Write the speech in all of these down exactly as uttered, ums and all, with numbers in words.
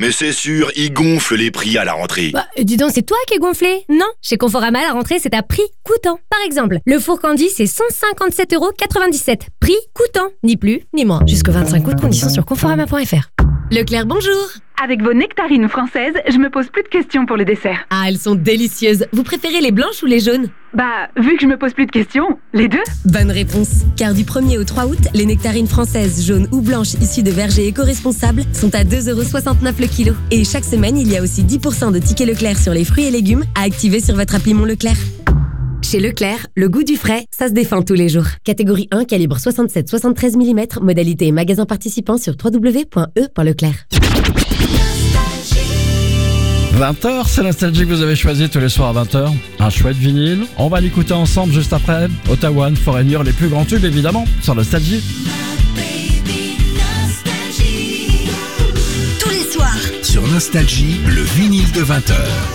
Mais c'est sûr, ils gonflent les prix à la rentrée. Bah, dis donc, c'est toi qui es gonflé? Non, chez Conforama, la rentrée, c'est à prix coûtant. Par exemple, le four Candy, c'est cent cinquante-sept euros quatre-vingt-dix-sept. Prix coûtant, ni plus, ni moins. Jusqu'au vingt-cinq août, conditions sur conforama point f r. Leclerc, bonjour. Avec vos nectarines françaises, je me pose plus de questions pour le dessert. Ah, elles sont délicieuses. Vous préférez les blanches ou les jaunes? Bah, vu que je me pose plus de questions, les deux. Bonne réponse. Car du premier au trois août, les nectarines françaises, jaunes ou blanches issues de vergers éco-responsables sont à deux euros soixante-neuf le kilo. Et chaque semaine, il y a aussi dix pour cent de tickets Leclerc sur les fruits et légumes à activer sur votre appli Mon Leclerc. Chez Leclerc, le goût du frais, ça se défend tous les jours. Catégorie un, calibre soixante-sept soixante-treize millimètres, modalité et magasin participant sur w w w point e point leclerc. vingt heures, c'est Nostalgie que vous avez choisi tous les soirs à vingt heures. Un chouette vinyle. On va l'écouter ensemble juste après. Ottawa, Foreigner, les plus grands tubes évidemment, sur Nostalgie. Tous les soirs. Sur Nostalgie, le vinyle de vingt heures.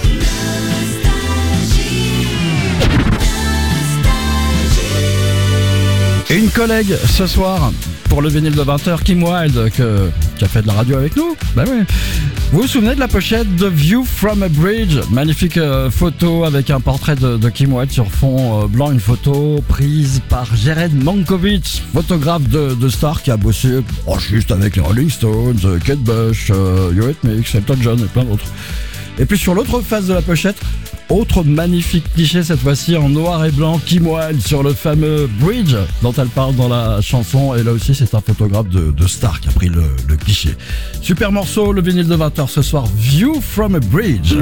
Et une collègue ce soir pour le vinyle de vingt heures, Kim Wilde, que, qui a fait de la radio avec nous. Ben oui. Vous vous souvenez de la pochette de View from a Bridge? Magnifique euh, photo avec un portrait de, de Kim Wilde sur fond euh, blanc, une photo prise par Jared Mankiewicz, photographe de, de star qui a bossé oh, juste avec les Rolling Stones, euh, Kate Bush, euh, Eurythmics, Elton John et plein d'autres. Et puis sur l'autre face de la pochette, autre magnifique cliché, cette fois-ci en noir et blanc, Kim Wilde sur le fameux bridge dont elle parle dans la chanson. Et là aussi, c'est un photographe de, de star qui a pris le, le cliché. Super morceau, le vinyle de vingt heures ce soir, View from a Bridge.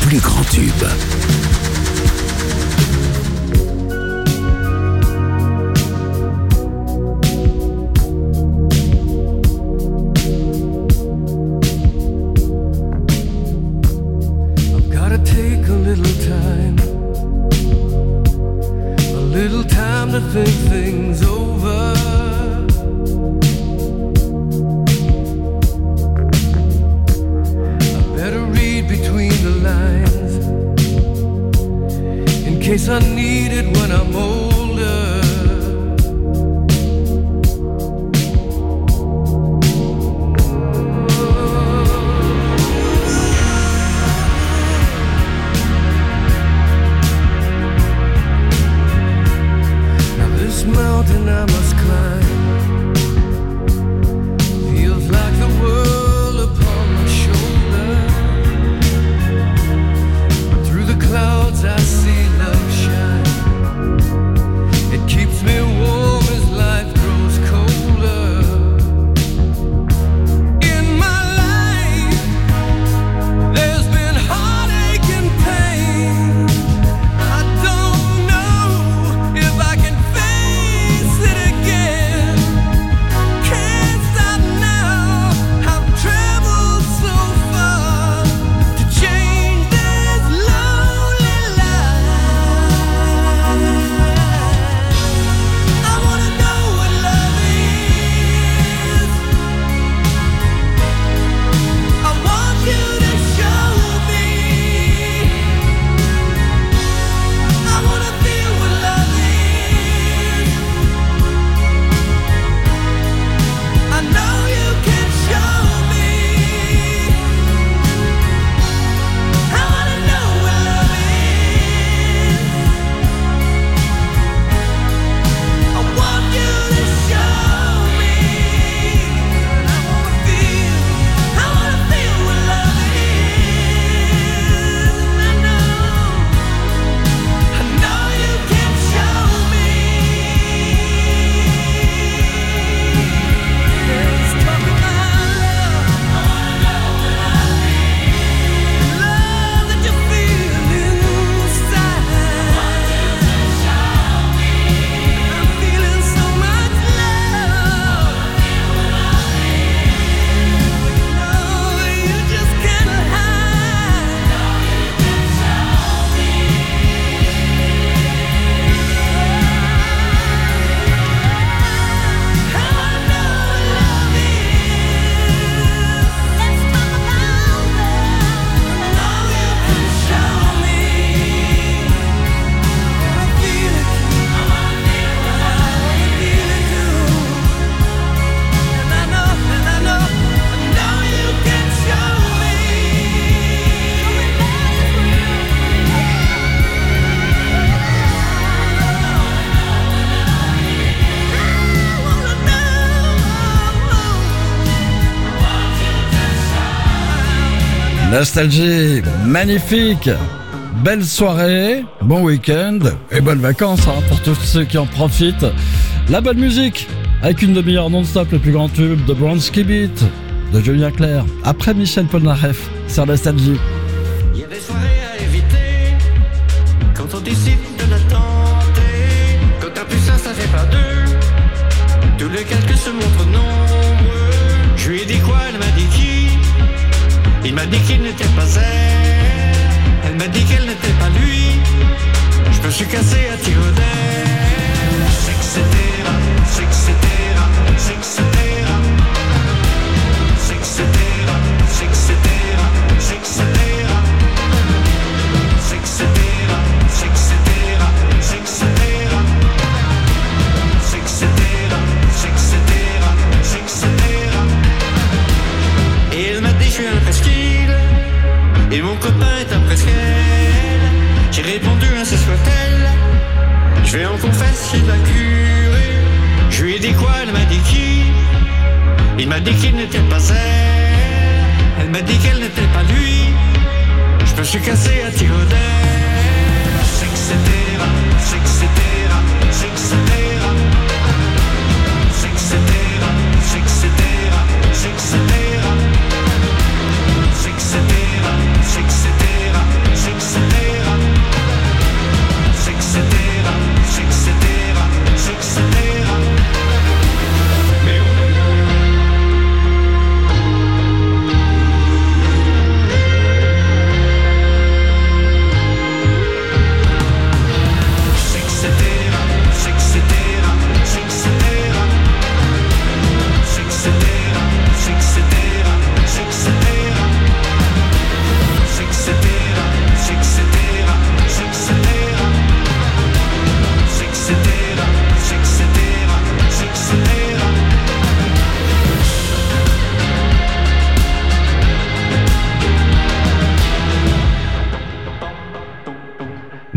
plus grands tubes. Think things over. I better read between the lines in case I need it when I'm older. Mountain I must climb feels like the world upon my shoulder. But through the clouds I see love shine. It keeps me warm as life grows colder. In my life there's been heartache and pain. I don't know if I can Nostalgie, magnifique, belle soirée, bon week-end et bonnes vacances hein, pour tous ceux qui en profitent. La bonne musique, avec une demi-heure non-stop, le plus grand tube de Bronski Beat, de Julien Clerc, après Michel Polnareff sur Nostalgie. Il y a des soirées à éviter, quand on décide de la tenter. Quand un plus un, ça fait pas deux, tous les calculs se montrent nombreux. Je lui ai dit quoi, elle m'a dit qui? Il m'a dit qu'il n'était pas elle, elle m'a dit qu'elle n'était pas lui. Je me suis cassé à tiro d'air. C'est que c'était rap, c'est que c'était rap, c'est que c'était rap. C'est que c'était rap, c'est que c'était rap, c'est que c'était rap. C'est que c'était rap, c'est que c'était rap, c'est que c'était rap. C'est que c'était rap, c'est que c'était rap, c'est que c'était rap. Et elle m'a dit je suis un presqu'île, et mon copain est un presqu'elle. J'ai répondu ainsi soit-elle, je vais en confesser de la curée. Je lui ai dit quoi, elle m'a dit qui? Il m'a dit qu'il n'était pas elle, elle m'a dit qu'elle n'était pas lui. Je me suis cassé à tiro d'air. C'est que c'était rap, c'est que c'était rap, c'est que c'était rap. C'est que c'était rap, c'est que c'était rap, c'est que c'était rap. C'est que c'était rap, c'est que c'était rap, c'est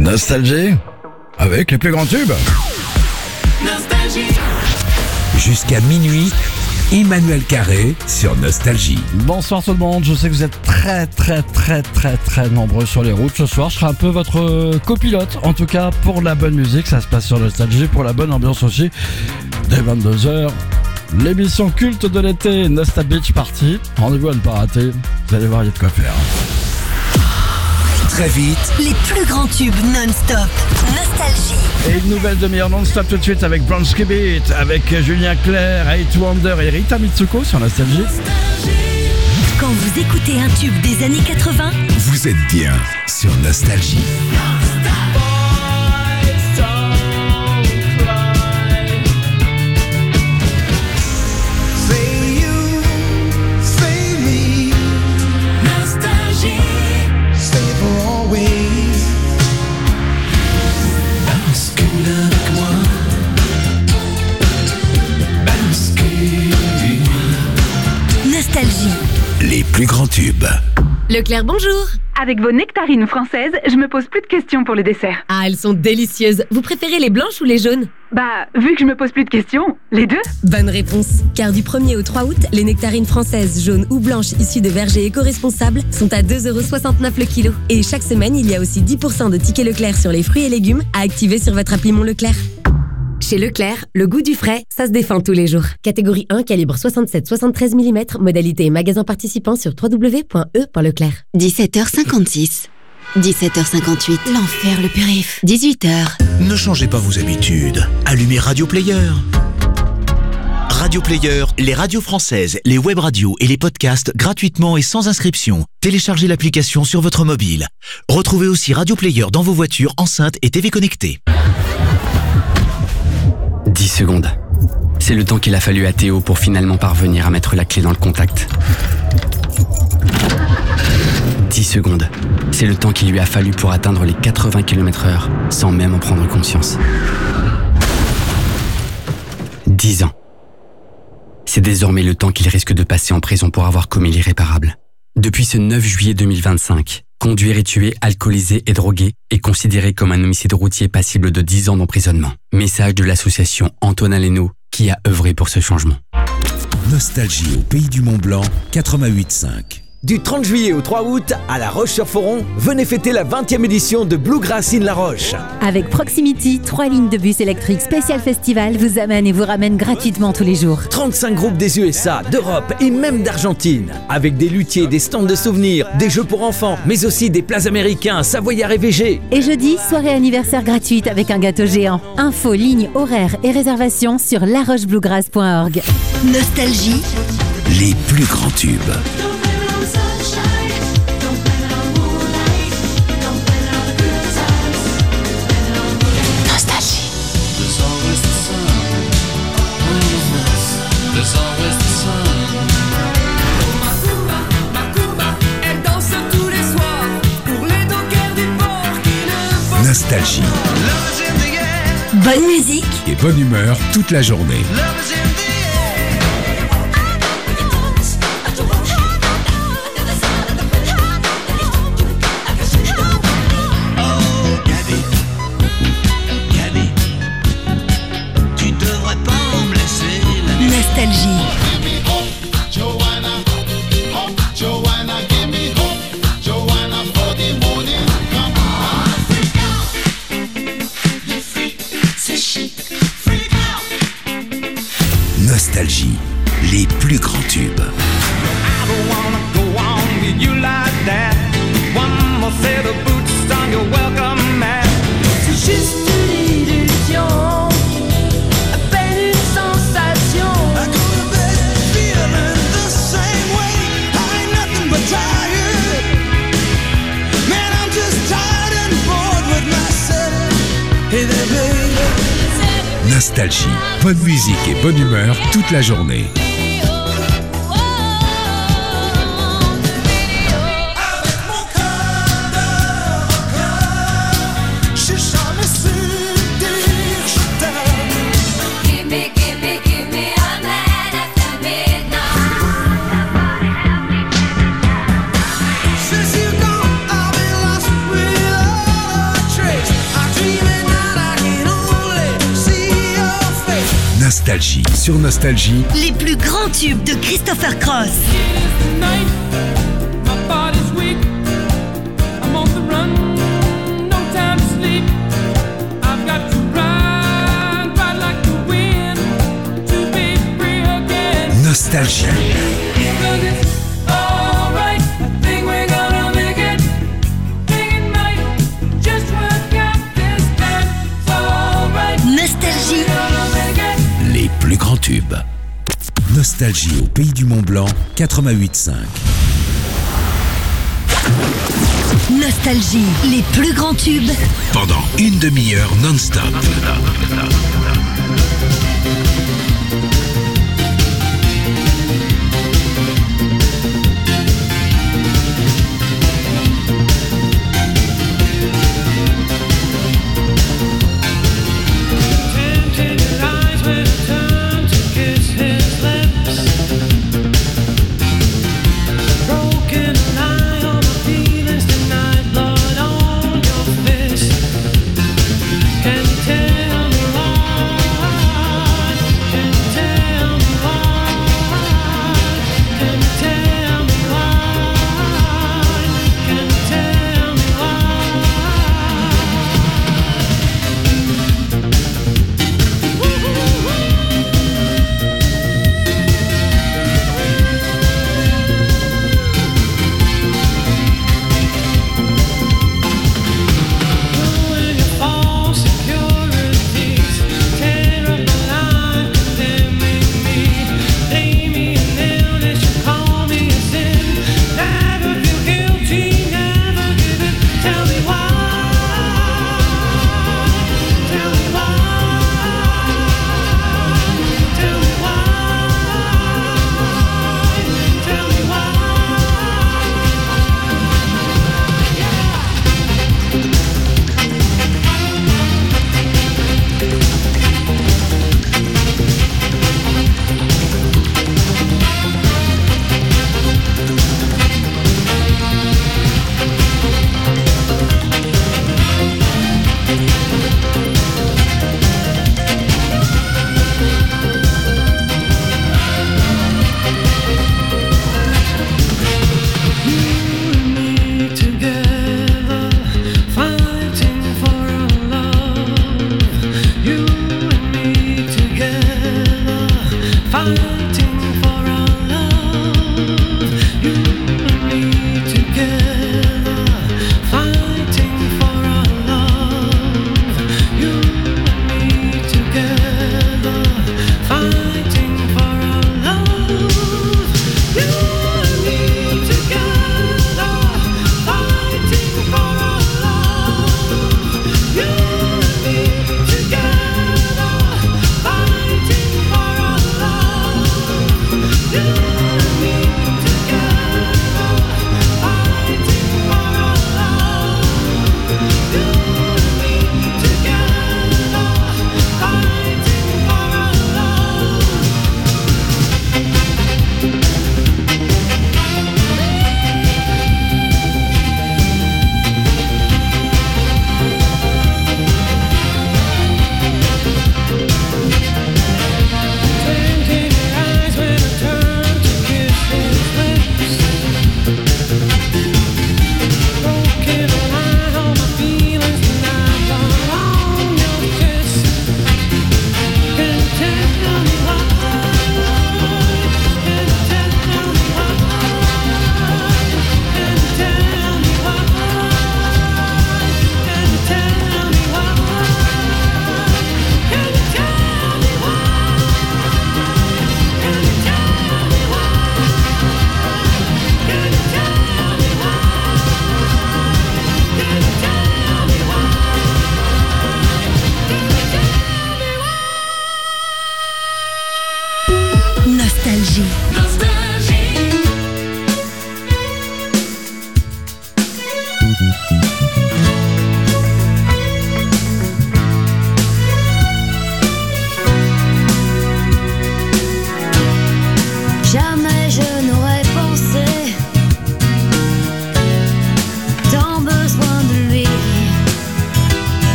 Nostalgie avec les plus grands tubes. Jusqu'à minuit, Emmanuel Carré sur Nostalgie. Bonsoir tout le monde, je sais que vous êtes très très très très très nombreux sur les routes ce soir. Je serai un peu votre copilote, en tout cas pour la bonne musique, ça se passe sur Nostalgie, pour la bonne ambiance aussi. Dès vingt-deux heures, l'émission culte de l'été, Nostal Beach Party. Rendez-vous à ne pas rater, vous allez voir, il y a de quoi faire. Très vite, Les plus grands tubes non-stop. Nostalgie. Et une nouvelle demi-heure non-stop tout de suite avec Bronski Beat, avec Julien Clerc, Eight Wonder et Rita Mitsuko sur Nostalgie. Quand vous écoutez un tube des années quatre-vingts, vous êtes bien sur Nostalgie. Nostalgie. Les plus grands tubes. Leclerc, bonjour. Avec vos nectarines françaises, je me pose plus de questions pour les desserts. Ah, elles sont délicieuses. Vous préférez les blanches ou les jaunes? Bah, vu que je me pose plus de questions, les deux. Bonne réponse. Car du premier au trois août, les nectarines françaises jaunes ou blanches issues de vergers éco-responsables sont à deux euros soixante-neuf le kilo. Et chaque semaine, il y a aussi dix pour cent de tickets Leclerc sur les fruits et légumes à activer sur votre appli Mon Leclerc. Chez Leclerc, le goût du frais, ça se défend tous les jours. Catégorie un, calibre soixante-sept soixante-treize millimètres, modalité et magasin participant sur w w w point e point leclerc. dix-sept heures cinquante-six. dix-sept heures cinquante-huit. L'enfer, le périph. dix-huit heures. Ne changez pas vos habitudes. Allumez Radio Player. Radio Player, les radios françaises, les web radios et les podcasts gratuitement et sans inscription. Téléchargez l'application sur votre mobile. Retrouvez aussi Radio Player dans vos voitures, enceintes et T V connectées. dix secondes. C'est le temps qu'il a fallu à Théo pour finalement parvenir à mettre la clé dans le contact. dix secondes. C'est le temps qu'il lui a fallu pour atteindre les quatre-vingts kilomètres heure sans même en prendre conscience. dix ans. C'est désormais le temps qu'il risque de passer en prison pour avoir commis l'irréparable. Depuis ce neuf juillet deux mille vingt-cinq, conduire et tuer, alcoolisé et drogué est considéré comme un homicide routier passible de dix ans d'emprisonnement. Message de l'association Antonin Lénaud qui a œuvré pour ce changement. Nostalgie au pays du Mont Blanc, quatre-vingt-huit cinq. Du trente juillet au trois août, à La Roche-sur-Foron, venez fêter la vingtième édition de Bluegrass in La Roche. Avec Proximity, trois lignes de bus électriques spécial festival vous amènent et vous ramènent gratuitement tous les jours. trente-cinq groupes des U S A, d'Europe et même d'Argentine. Avec des luthiers, des stands de souvenirs, des jeux pour enfants, mais aussi des plats américains, savoyards et végés. Et jeudi, soirée anniversaire gratuite avec un gâteau géant. Infos, lignes, horaires et réservations sur larochebluegrass point org. Nostalgie. Les plus grands tubes. There's always the sun. Macumba, elle danse tous les soirs pour les dockers du port qui ne font Nostalgie. Love is in the air. Bonne musique. Et bonne humeur toute la journée. Love is in the Nostalgie. Nostalgie, les plus grands tubes. C'est juste une illusion, à peine une sensation. I go to bed feeling the same way. I ain't nothing but tired. Man, I'm just tired and bored with myself. Hey there, baby. Nostalgie, bonne musique et bonne humeur toute la journée. Since you gone, I've been lost without a trace. Nostalgie. Sur Nostalgie, Les plus grands tubes de Christopher Cross. Nostalgie. Nostalgie. Les plus grands tubes. Nostalgie au pays du Mont Blanc, quatre-vingt-huit cinq. Nostalgie. Les plus grands tubes. Pendant une demi-heure non-stop. Can you tell me why?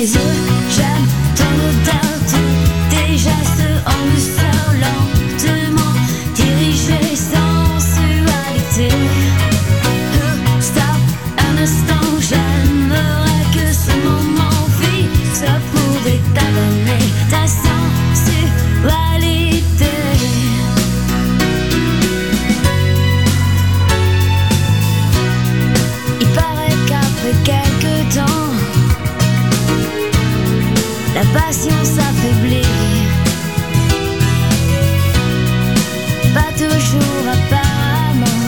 yeux, j'aime ton odeur, tous tes gestes en douceur, lentement dirigés, sensualité. Euh, Stop un instant, j'aimerais que ce moment fixe pourrait t'adonner ta sensualité. Il paraît qu'après quelques temps, la passion s'affaiblit. Pas toujours apparemment.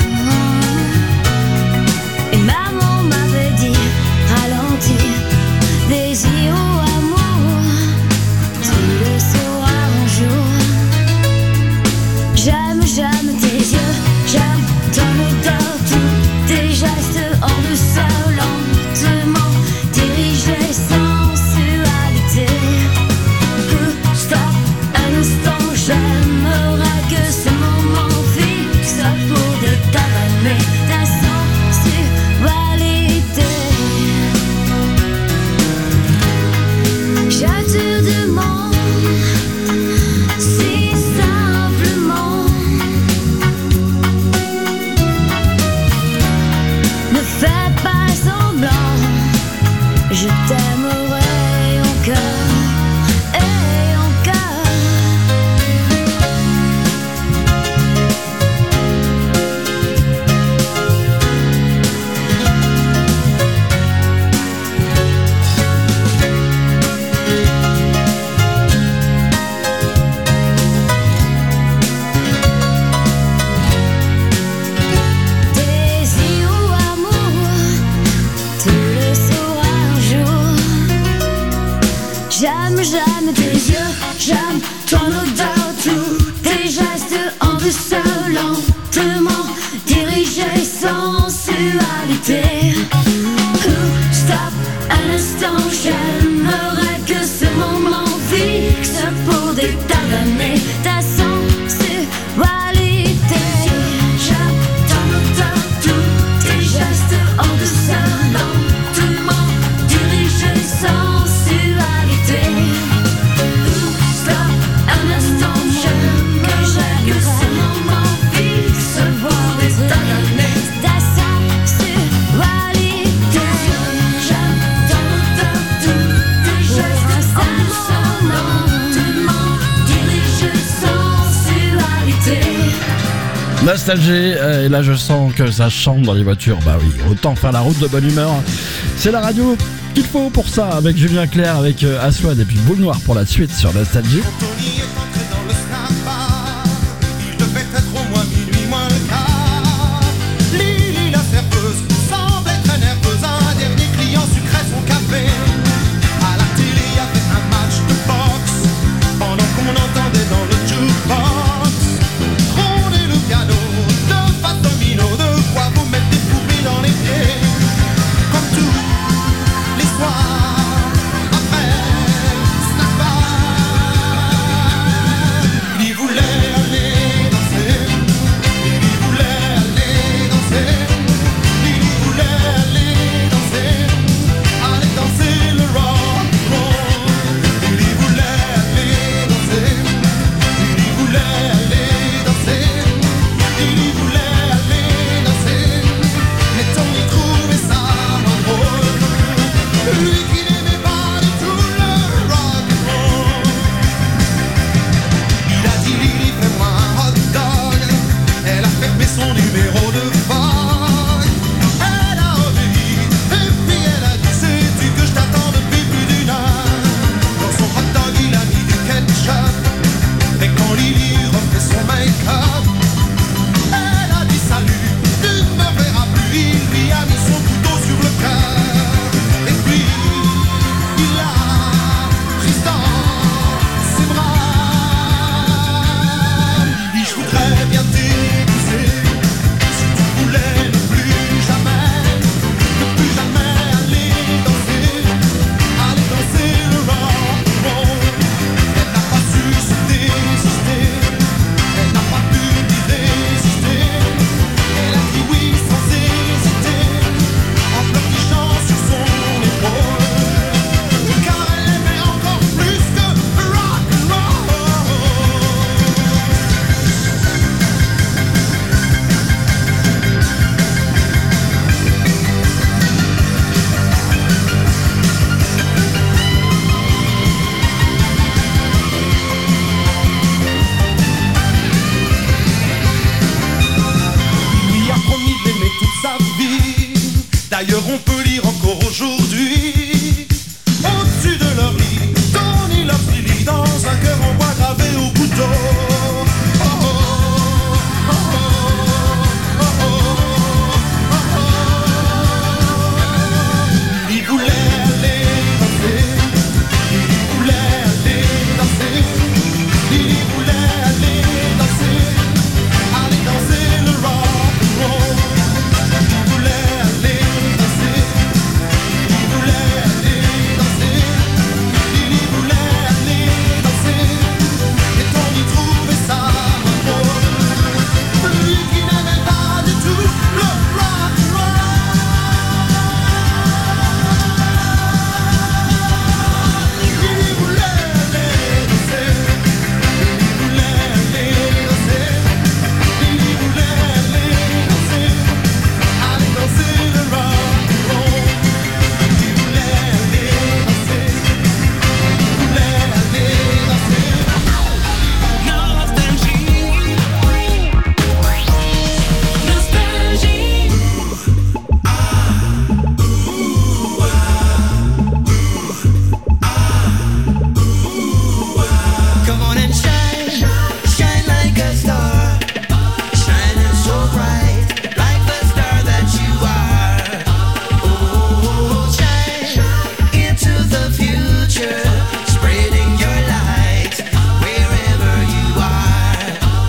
Et maman m'avait dit, ralentis, désir ou amour, tu le sauras un jour. J'aime, j'aime tes yeux, j'aime ton odeur, tous tes gestes en douceur, lentement dirigés, sensualité. Euh, Stop un instant, j'aimerais que ce moment fixe pourrait t'avaler ta sensualité. Je te demande si simplement, ne fais pas semblant, je t'aimerai encore et encore. Désir ou amour, tu le sauras un jour. J'aime, j'aime tes yeux, j'aime ton odeur, tous tes gestes en douceur, lentement dirigés, sensualité. Euh, Stop un instant, j'aimerais que ce moment fixe pourrait t'adonner ta sensualité. J'aime ton odeur, tous tes gestes en douceur, lentement dirigés, sensualité. Euh, Stop un instant, j'aimerais que ce moment fixe pourrait t'adonner ta sensualité. J'aime ton odeur, tous tes gestes en douceur, lentement dirigés, sensualité. Nostalgie, euh, et là je sens que ça chante dans les voitures. Bah oui, autant faire la route de bonne humeur. C'est la radio qu'il faut pour ça, avec Julien Clerc, avec euh, Aswad et puis Boule Noire pour la suite sur Nostalgie. Tony est entré dans le snackbar. Il devait être au moins minuit moins le quart. Lily la serveuse semblait très nerveuse. Un dernier client sucrait son café. À la télé il y avait un match de boxe pendant qu'on entendait dans le jukebox gronder le piano de face domino. De quoi vous mettre des fourmis dans les pieds. Comme tous les soirs après le snack bar. on peut lire encore aujourd'hui. Au-dessus de leur lit, Tony leur lit dans un cœur en bois gravé au couteau. Oh, oh, oh, oh, oh, oh, oh. Il voulait aller danser, il voulait aller danser, il voulait aller danser, aller danser le rock and roll. Il voulait aller danser, il voulait aller danser, il voulait aller danser, et on y trouvait ça drôle. Lui qui n'aimait pas du tout le rock and roll. Il voulait aller danser, il voulait aller danser, il voulait aller danser, aller danser le rock and roll. Il voulait aller danser, il voulait aller danser. Nostalgie. Come on and shine, shine like a star, shining so bright, like the star that you are. Oh, shine into the future, spreading your light wherever you are.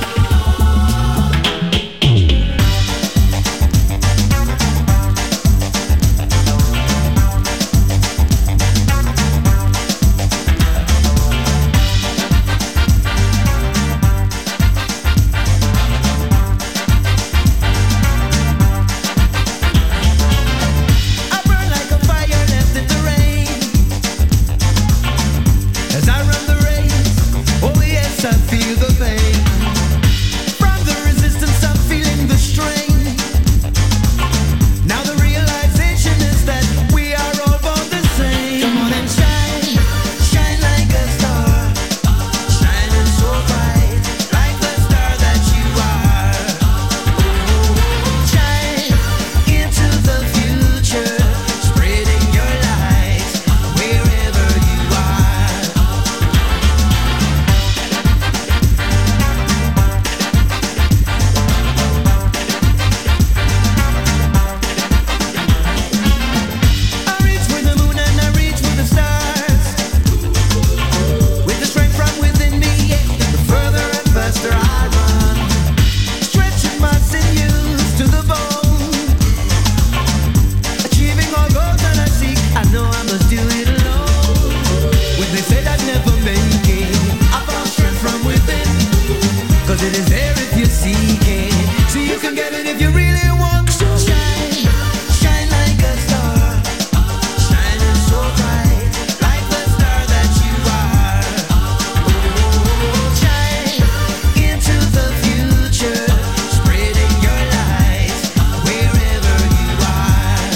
I burn like a fire left in the rain. As I run the race, oh yes, I feel the pain. From the resistance, I'm feeling the strain. Now the realization is that we are all born the same. Come on and shine, shine like a star, shining so bright, like the star that you are. Oh, shine into the future, spreading your light wherever you are. I reach for the moon and I reach for the stars. With the strength from within me, the further and faster I run. Stretching my sinews to the bone. Achieving all goals that I seek, I know I must do it alone. When they said I'd never make it, I found strength from within. Cause it is there if you seek it. So you can get it if you really want to. Shine, shine like a star, shining so bright, like the star that you are. Oh, shine into the future, spreading your light wherever you are.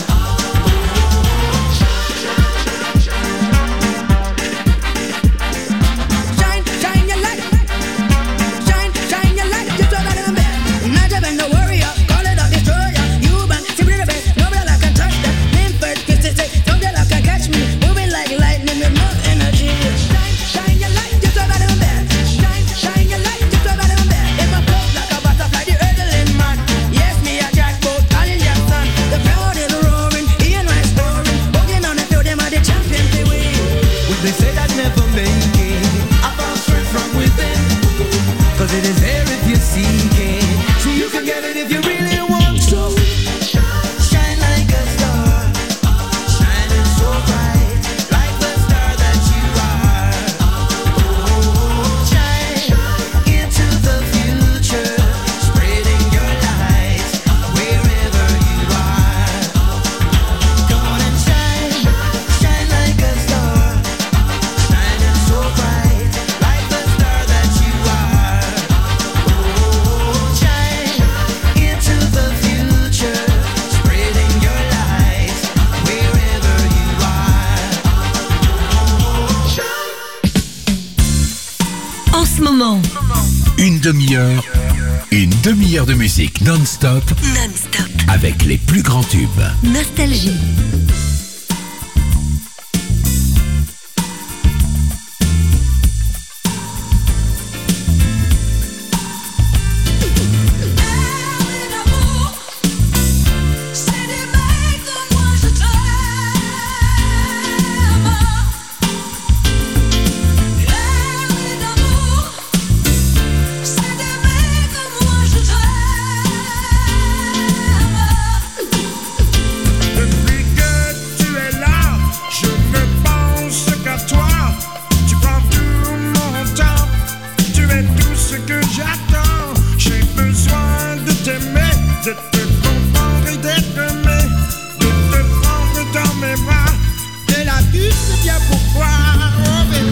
Shine, shine your light. Shine, shine your light. Just so that I'm bad. Not even no warrior. Call it a destroyer. You man, simply the best. Nobody can touch that. Linford, kiss it, say, nobody can catch me. Moving like lightning with more energy. Shine, shine your light. Just so that I'm bad. Shine, shine your light. Just so that I'm bad. In my clothes like a butterfly, the hurdling man. Yes, me a jackpot, calling your son. The crowd is roaring, Ian Rice scoring. Holding on the field, them are the champions they win. When they said I'd never make it, I found strength from within. Cause it is there if you seek it. So you can get it if you really want to. Shine like a star, shining so bright, like the star that you are. Oh, shine into the future, spreading your light wherever you are. Come on and shine, shine like a star, shining so bright, like the star that you are. Oh, shine into the future, spreading your light wherever you are. En ce moment, Une demi-heure, une demi-heure de musique non-stop non-stop. avec les plus grands tubes. Nostalgie. Depuis que tu es là, je ne pense qu'à toi. Tu prends tout mon temps, tu es tout ce que j'attends. J'ai besoin de t'aimer, de te comprendre et d'être aimé, de te prendre dans mes bras. Et là tu sais bien pourquoi. Oh, baby.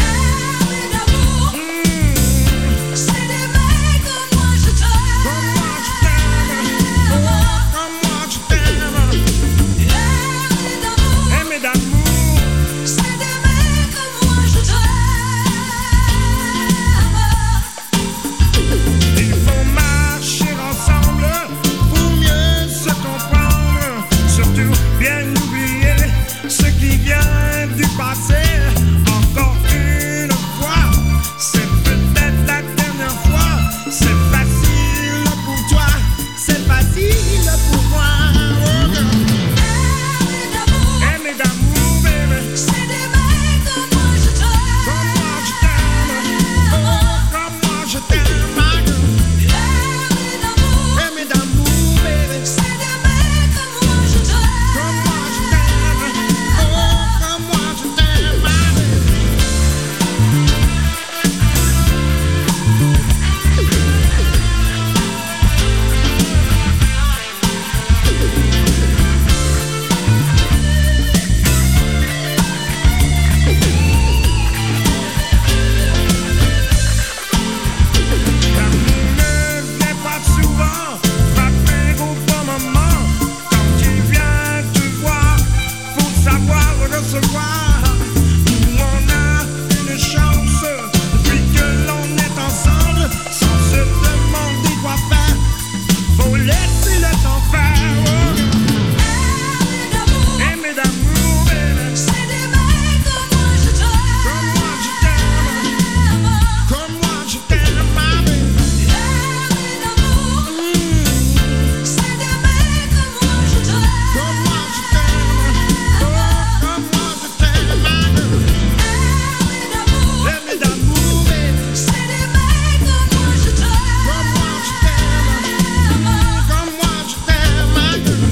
Il faut marcher ensemble pour mieux se comprendre, surtout bien oublier ce qui vient du passé. Encore une fois, c'est peut-être la dernière fois. C'est facile pour toi, c'est facile pour moi. Oh, girl. Aimer d'amour, baby. C'est d'aimer comme moi je t'aime. Comme moi je t'aime. Oh, comme moi je t'aime, ma girl. Aimer d'amour, baby. C'est d'aimer comme moi je t'aime. Comme moi je t'aime. Oh, comme moi je t'aime, ma girl. L'amour ne vient pas souvent, frapper au bon moment. Quand il vient te voir, faut savoir le recevoir. Nous on a une chance, depuis que l'on est ensemble, sans se demander quoi faire, faut laisser le temps faire. Oh. Aimer d'amour, baby. C'est d'aimer comme moi je t'aime. Comme moi je t'aime. Comme moi je t'aime, ma baby. C'est d'aimer comme moi je t'aime. Comme moi je t'aime. Oh, comme moi je t'aime, ma girl. Aimer d'amour, baby. C'est d'aimer comme moi je t'aime. Comme moi je t'aime. Comme moi je t'aime, ma girl.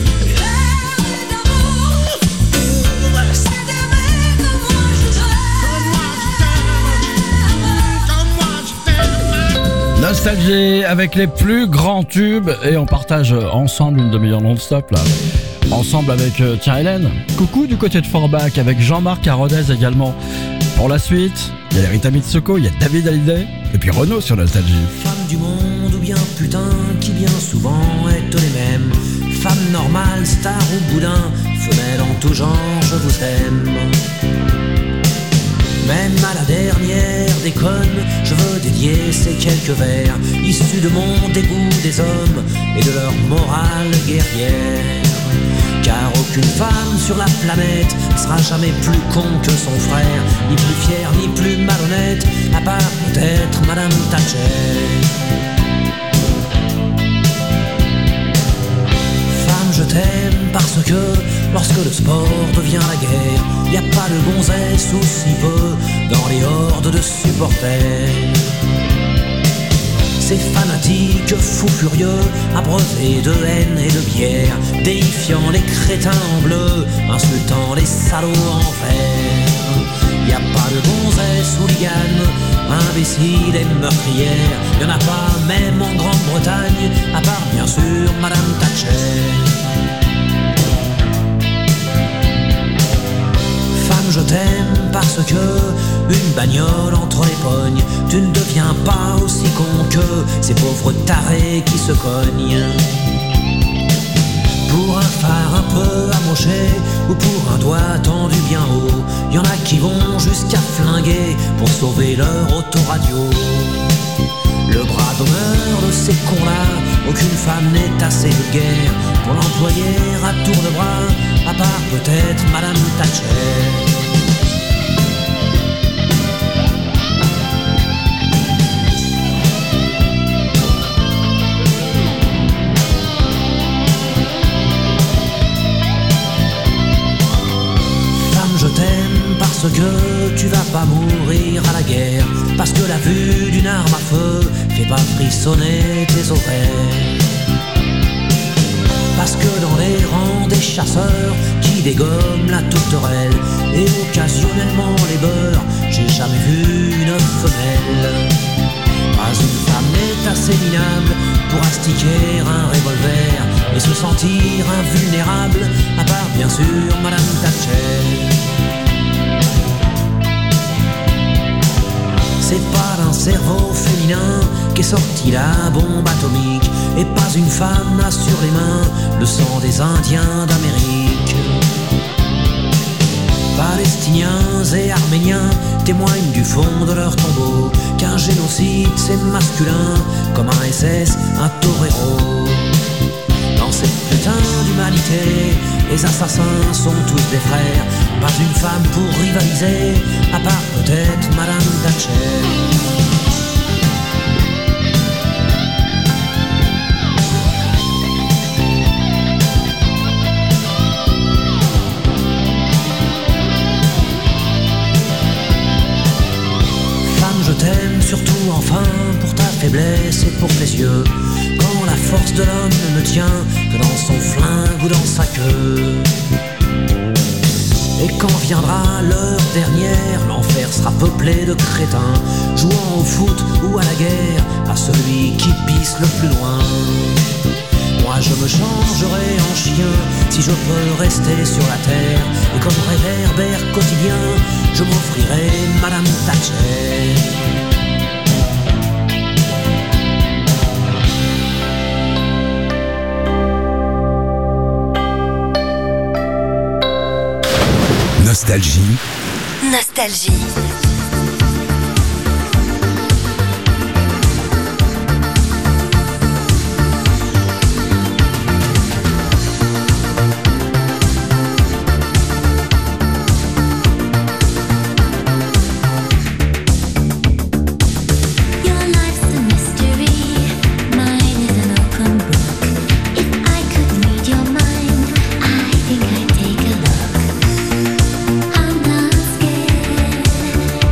C'est d'aimer comme moi je t'aime. Comme moi je t'aime. Comme moi je t'aime, ma girl. Nostalgie avec les plus grands tubes et on partage ensemble une demi-heure non-stop là. Ensemble avec, euh, tiens Hélène, coucou du côté de Forbach avec Jean-Marc à Rodez également. Pour la suite, il y a Rita Mitsoko, il y a David Hallyday et puis Renaud sur Nostalgie. Femmes du monde ou bien putain qui bien souvent est les mêmes. Femmes normales, stars ou boudin, femelles en tout genre, je vous aime. Même à la dernière déconne, je veux dédier ces quelques vers issus de mon dégoût des hommes et de leur morale guerrière. Car aucune femme sur la planète sera jamais plus con que son frère, ni plus fière ni plus malhonnête, à part peut-être Madame Thatcher. Femme, je t'aime parce que lorsque le sport devient la guerre, y a pas de gonzesse ou si peu dans les hordes de supporters. Ces fanatiques fous furieux, abreuvés de haine et de bière, déifiant les crétins en bleu, insultant les salauds en vert. Y a pas de gonzesse hooligan, imbécile et meurtrière, y'en a pas même en Grande-Bretagne, à part bien sûr Madame Thatcher. Femme, je t'aime parce que une bagnole entre les pognes, tu ne deviens pas aussi con que ces pauvres tarés qui se cognent. Pour un phare un peu amoché ou pour un doigt tendu bien haut, y en a qui vont jusqu'à flinguer pour sauver leur autoradio. Le bras d'honneur de ces cons-là, aucune femme n'est assez vulgaire pour l'employer à tour de bras, à part peut-être Madame Thatcher. Je t'aime parce que tu vas pas mourir à la guerre, parce que la vue d'une arme à feu fait pas frissonner tes oreilles, parce que dans les rangs des chasseurs qui dégomment la tourterelle et occasionnellement les beurres, j'ai jamais vu une femelle. Pas une femme n'est assez minable pour astiquer un revolver et se sentir invulnérable, à part bien sûr Madame Thatcher. C'est pas d'un cerveau féminin qu'est sortie la bombe atomique, et pas une femme n'a sur les mains le sang des Indiens d'Amérique. Palestiniens et Arméniens témoignent du fond de leur tombeau qu'un génocide c'est masculin comme un S S, un torero. Dans cette putain d'humanité, les assassins sont tous des frères, pas une femme pour rivaliser, à part peut-être Madame Thatcher. Je t'aime surtout enfin pour ta faiblesse et pour tes yeux, quand la force de l'homme ne tient que dans son flingue ou dans sa queue. Et quand viendra l'heure dernière, l'enfer sera peuplé de crétins jouant au foot ou à la guerre à celui qui pisse le plus loin. Moi je me changerai en chien si je peux rester sur la terre, et comme réverbère quotidien, je m'offrirai Madame Thatcher. Nostalgie. Nostalgie. I'm not scared.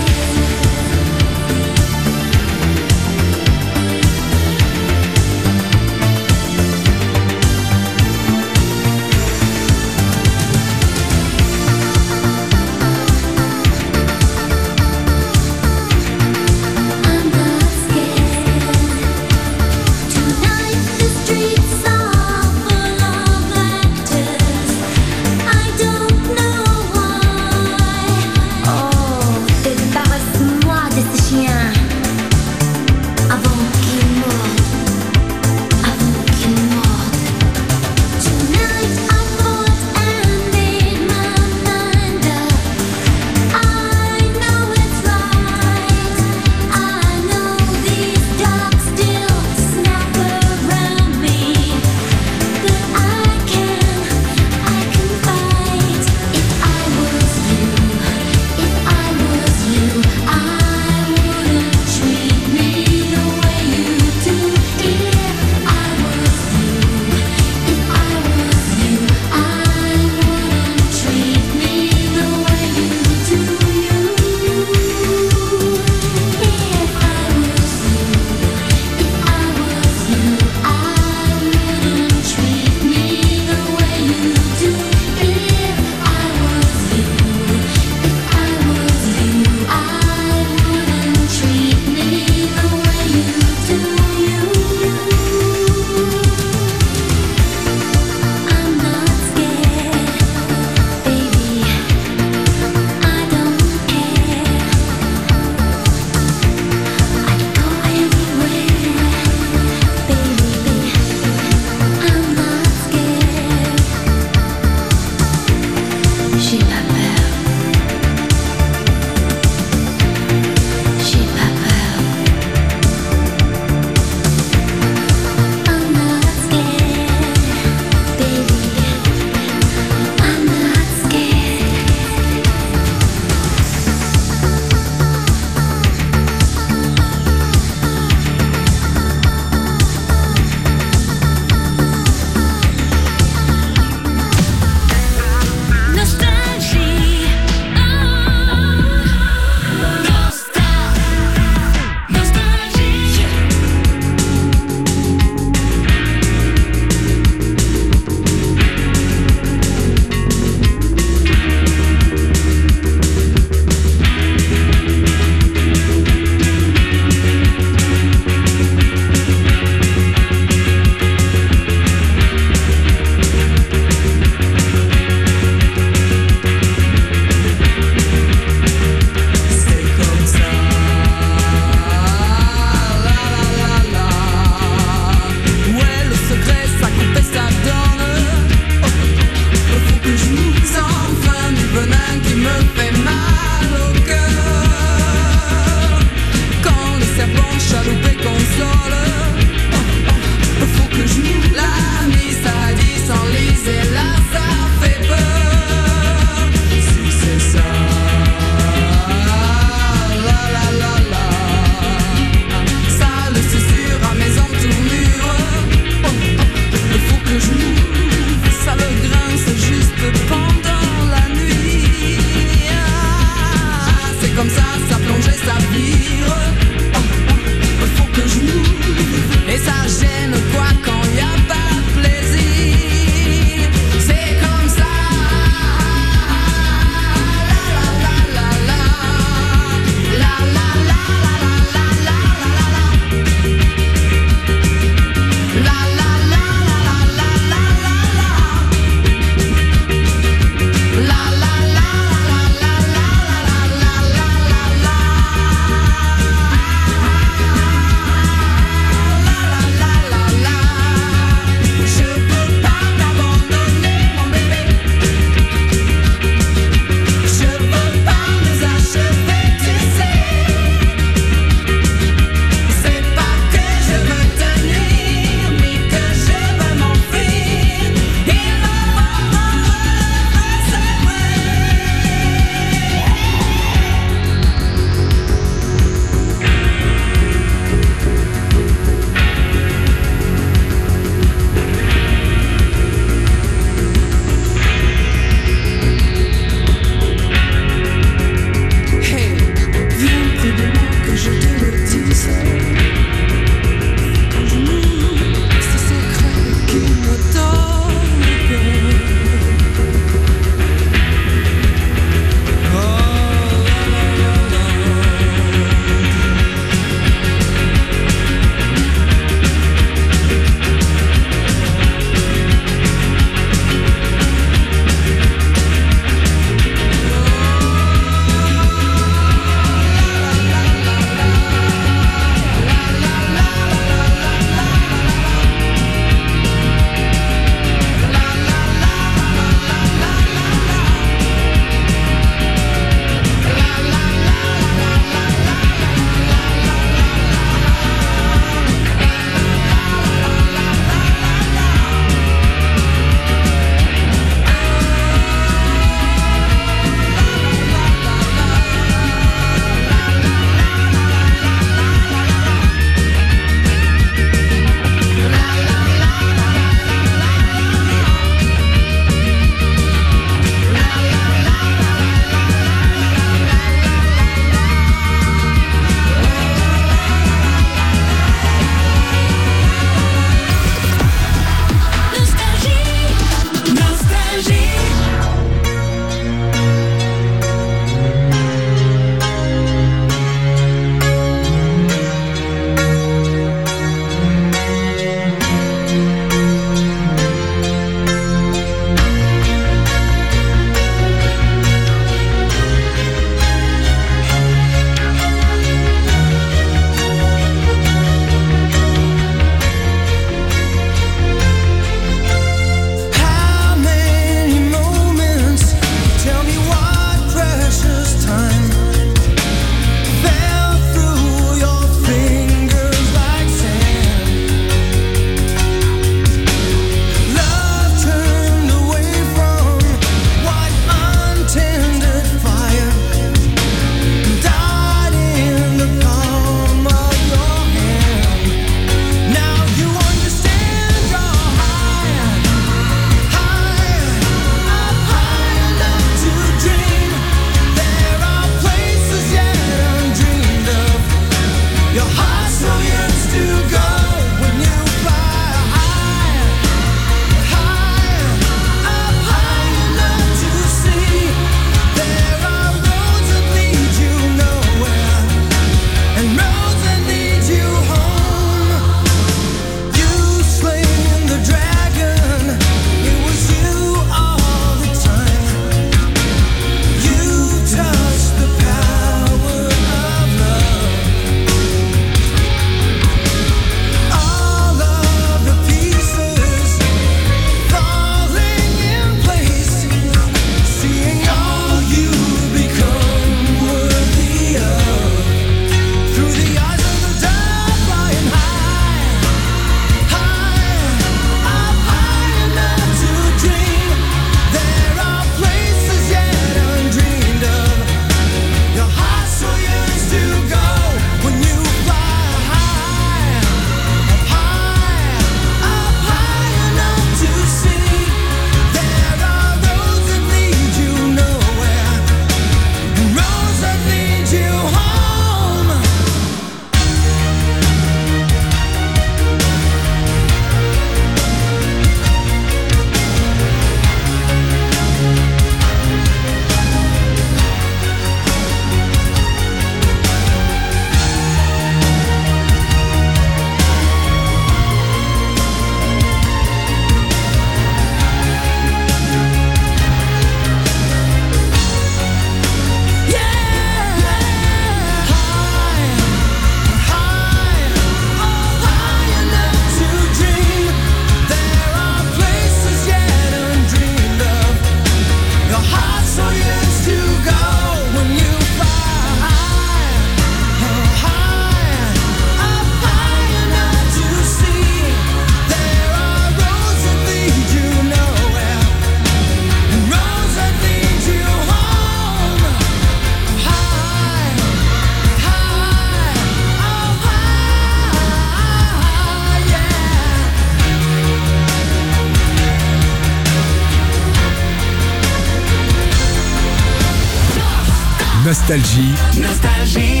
Nostalgie. Nostalgie.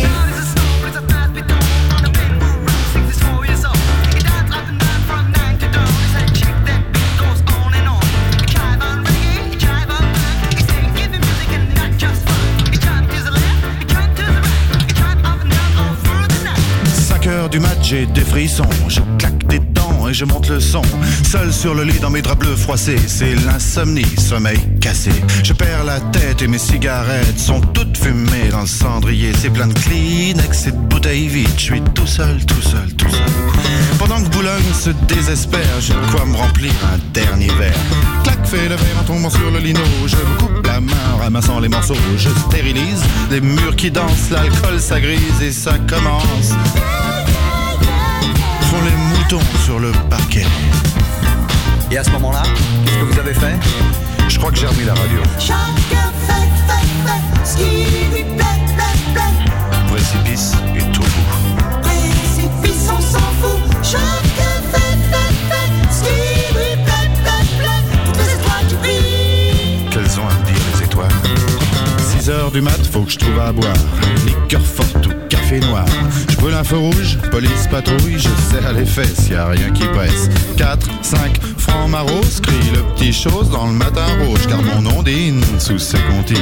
cinq heures du mat, j'ai des frissons, je claque des dents et je monte le son. Seul sur le lit dans mes draps bleus froissés, c'est l'insomnie, sommeil cassé. Je perds la tête et mes cigarettes sont toutes fumées dans le cendrier. C'est plein de Kleenex et de bouteilles vides, je suis tout seul, tout seul, tout seul. Pendant que Boulogne se désespère, j'ai de quoi me remplir un dernier verre. Clac, fais le verre en tombant sur le lino. Je me coupe la main en ramassant les morceaux. Je stérilise les murs qui dansent, l'alcool ça grise et ça commence. Font les moutons sur le parquet. Et à ce moment-là, qu'est-ce que vous avez fait? Je crois que j'ai remis la radio. Chacun fait, fait, fait ce qui lui plaît, plaît, plaît. Précipice et tout bout. Précipice, on s'en fout. Chacun fait, fait, fait ce qui lui plaît, plaît, plaît. Toutes les étoiles qui brillent. Qu'elles ont à me dire les étoiles? six heures du mat, faut que je trouve à boire. Liqueur forte ou café noir. Je brûle un feu rouge, police patrouille. Je serre les fesses, y a rien qui presse. quatre, cinq francs maros, crie le petit chose dans le matin rouge. Car mon ondine sous ses comptines.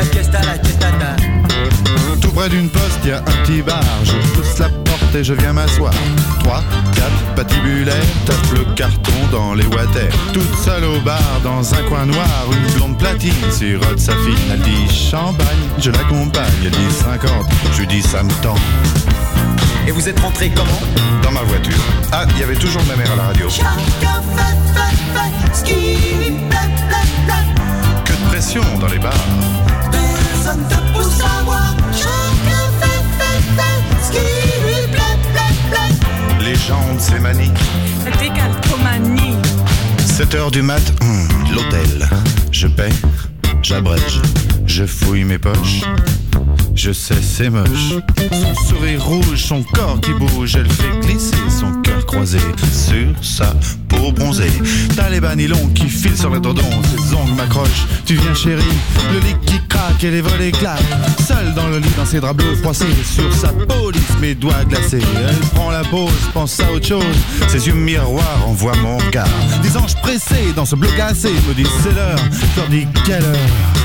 Tout près d'une poste, y a un petit bar. Je pousse la porte et je viens m'asseoir. trois, quatre patibulaires, tape le carton dans les water. Toute seule au bar, dans un coin noir, une blonde platine sirote sa fille. Elle dit champagne, je l'accompagne. Elle dit cinquante, je lui dis ça me tend. Et vous êtes rentré comment? Dans ma voiture. Ah, il y avait toujours ma mère à la radio. Chacun fait, fait, fait ce qui lui plaît, plaît, plaît. Que de pression dans les bars. Personne te pousse à boire. Chacun fait, fait, fait ce qui lui plaît, plaît, plaît. Les gens de ces manies. La décalcomanie. sept heures du mat, hum, l'hôtel. Je paie, j'abrège, je fouille mes poches. Je sais, c'est moche. Son sourire rouge, son corps qui bouge. Elle fait glisser son cœur croisé sur sa peau bronzée. T'as les bas nylons qui filent sur le dodon. Ses ongles m'accrochent, tu viens chérie. Le lit qui craque et les volets claquent. Seule dans le lit, dans ses draps bleus froissés. Sur sa peau lisse, mes doigts glacés. Elle prend la pause, pense à autre chose. Ses yeux miroirs envoient mon regard. Des anges pressés dans ce bleu glacé me disent c'est l'heure. Je leur dis quelle heure.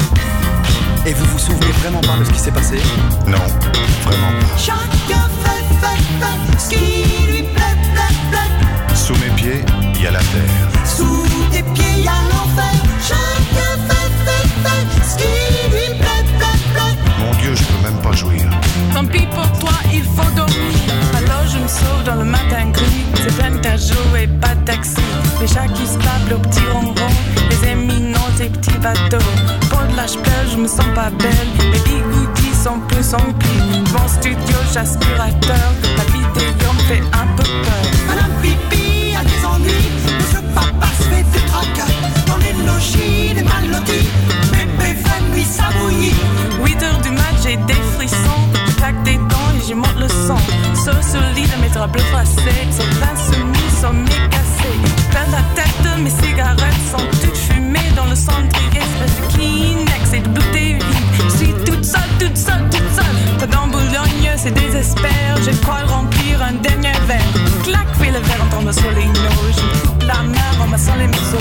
Et vous vous souvenez vraiment pas de ce qui s'est passé? Non, vraiment pas. Chacun fait, fait, fait ce qui lui plaît, plaît, plaît. Sous mes pieds, il y a la terre. Sous tes pieds, il y a l'enfer. Chacun fait, fait, fait ce qui lui plaît, plaît, plaît. Mon Dieu, je peux même pas jouir. Tant pis pour toi, il faut dormir. Alors je me sauve dans le matin gris. C'est plein à jouer, pas de taxi. Les chats qui se tapent le petit ronron. Les éminents, ces petits bateaux. Pour de l'âge pleure, je me sens pas belle. Les bigoudis sont plus emplis. Mon studio, j'aspirateur. La vidéo me fait un peu peur. Madame Pipi a des ennuis. Monsieur Papa se fait des tracas. Dans les logis, des mal lotis. Bébé fait nuit, ça bouillit. huit heures du mat, j'ai des frissons. Je claque des dents et j'y monte le son. Sauf sur le lit de mes draps bleus froissés. Ces vingt semis sont mécassés. Plein la tête, mes cigarettes sont toutes fumées dans le cendrier. Espèce de Kleenex et de bouteilles vides. Je suis toute seule, toute seule, toute seule. Dans Boulogne, c'est désespère. J'ai de quoi remplir un dernier verre. Clac, fais le verre en tombant sur les noix. Je coupe la main en massant les morceaux.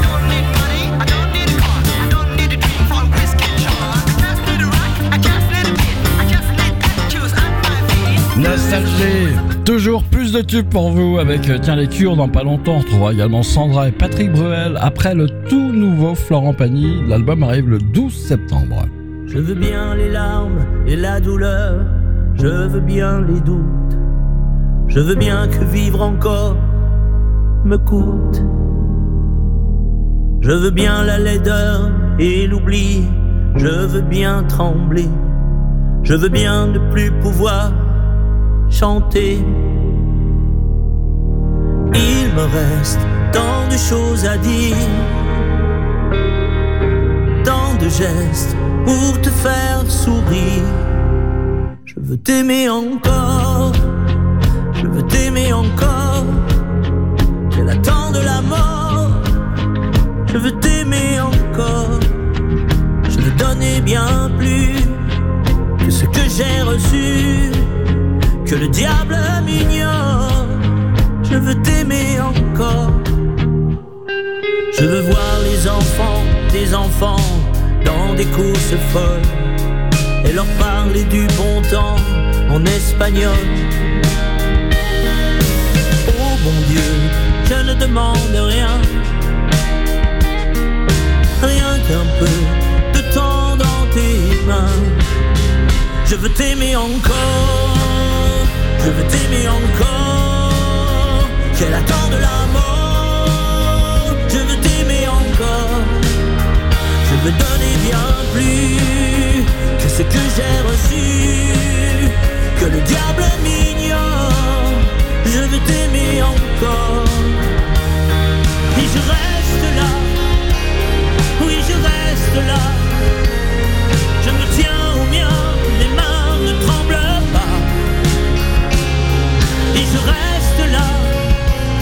Nostalgie, toujours plus de tubes pour vous avec Tiens les Cures dans pas longtemps. On retrouvera également Sandra et Patrick Bruel après le tout nouveau Florent Pagny. L'album arrive le douze septembre. Je veux bien les larmes et la douleur, je veux bien les doutes, je veux bien que vivre encore me coûte. Je veux bien la laideur et l'oubli, je veux bien trembler, je veux bien ne plus pouvoir chanter. Il me reste tant de choses à dire, tant de gestes pour te faire sourire. Je veux t'aimer encore, je veux t'aimer encore. Elle attend de la mort, je veux t'aimer encore. Je veux donner bien plus, que le diable m'ignore. Je veux t'aimer encore. Je veux voir les enfants, des enfants dans des courses folles et leur parler du bon temps en espagnol. Oh bon Dieu, je ne demande rien, rien qu'un peu de temps dans tes mains. Je veux t'aimer encore, je veux t'aimer encore. J'ai la temps de la mort, je veux t'aimer encore. Je veux donner bien plus que ce que j'ai reçu, que le diable m'ignore. Je veux t'aimer encore.